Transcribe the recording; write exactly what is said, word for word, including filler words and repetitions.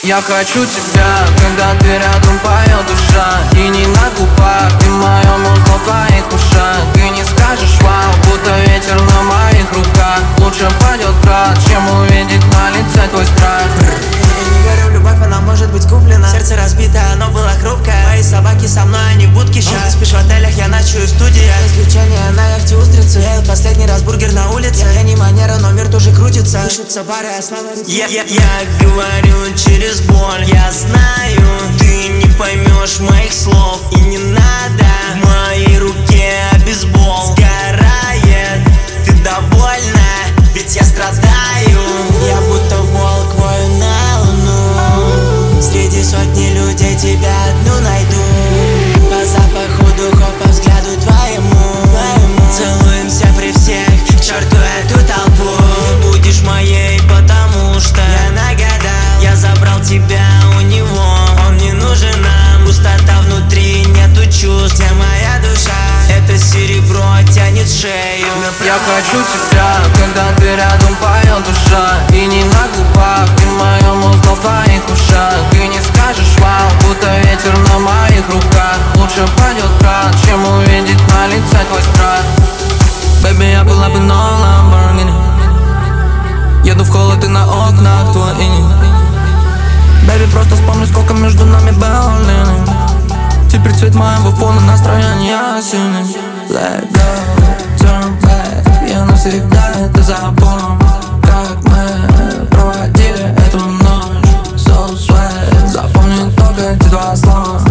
Я хочу тебя, когда ты рядом, поет душа. И не на губах, ты в моем узле, в твоих ушах. Ты не скажешь вау, будто ветер на моих руках. Лучше падет град, чем увидеть на лице твой страх. Я не верю в любовь, она может быть куплена. Сердце разбито, оно было хрупкое. Мои собаки со мной, они в будке ща. Спишь в отелях, я ночую в студии. Развлечения на яхте устрицы. Я ел последний раз бургер на улице. Я не манера, но мир тоже крутится. Пишутся пары, а слава я, я, я говорю через боль. Я знаю, ты не поймешь моих слов. И не надо, в моей руке бейсбол сгорает. Ты довольна, ведь я страдаю. Я будто волк, вою на луну. Среди сотни людей тебя одну найду. По запаху духов, по взгляду твоему, твоему. Целуемся при всех, к черту эту толпу. Ты будешь моей, потому что я нагадал. Я забрал тебя у него, он не нужен нам. Пустота внутри, нету чувств, где моя душа. Это серебро тянет шею. Я хочу тебя, когда ты рядом, поет душа. И не на губах, ты в моем узле, в твоих ушах. Ты не скажешь вау, будто ветер на моих руках. Лучше падет град, чем увидеть на лице твой страх. Бэби, я была бы на Lamborghini. Еду в холод и на окнах твой иней. Бэби, просто вспомни, сколько между нами было длины. Теперь цвет моего фона, настроение сильный. Let go, turn back. Я навсегда это запомню, как мы проводили эту ночь. So sweat, запомни только эти два слова.